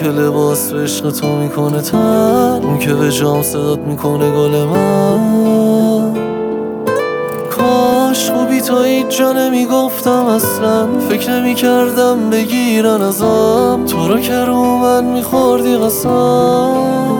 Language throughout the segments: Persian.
که لباس به عشق تو میکنه تن، اون که به جام صدات میکنه گل من. کاش خوبی تا هیچ جا نمیگفتم اصلا، فکر نمیکردم بگیرن ازم تو رو که رو من میخوردی قسم.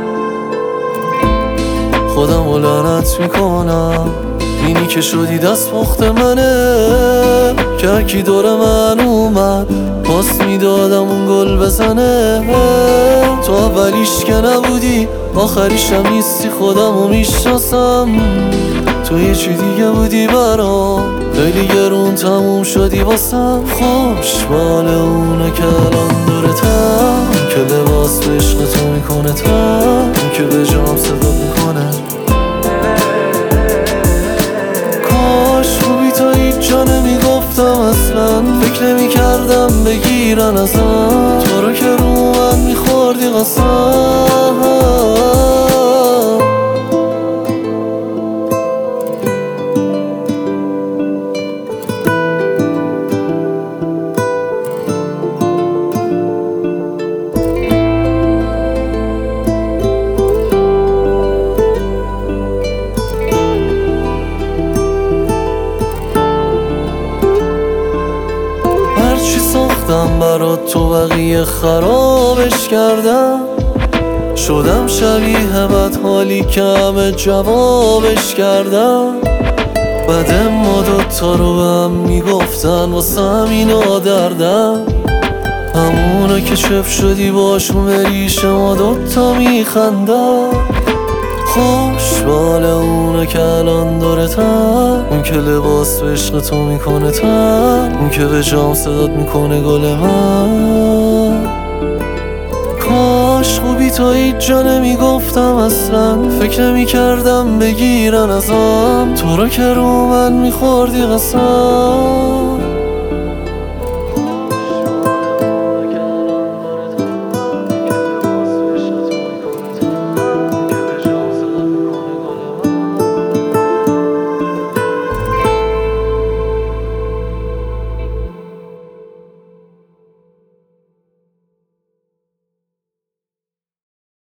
خودم رو لعنت میکنم، اینی که شدی دست پخت منه، که هرکی دور من اومد پاس میدادم اون گل بزنه. تو اولیش که نبودی آخریشم نیستی، خودم رو میشناسم. تو یه چی دیگه بودی برام، خیلی گرون تموم شدی واسم. خوشبال اونه که الان دورتم، که لباس به عشق تو میکنه تن، که به جام صدا میکنه. کاش خوبی تا هیچ جا نمیگفتم اصلا، فکر نمیکردم بگیرن ازم تو رو که رو من میخوردی قسم. هرچی ساختم برات تو بقیه خرابش کردم، شدم شبیه بدحالی که همه جوابش کردم. بعد ما دوتا رو به هم میگفتن واسه همینا دردم، همونا که چپ شدی باشون بریش ما دوتا میخندم. خوشبال اونه که الان دورتن، اون که لباس به عشق تو میکنه تن، اون که به جام صدات میکنه گل من. کاش خوبی تا هیچ جا نمیگفتم اصلا، فکر نمیکردم بگیرن ازم تو رو که رو من میخوردی قسم.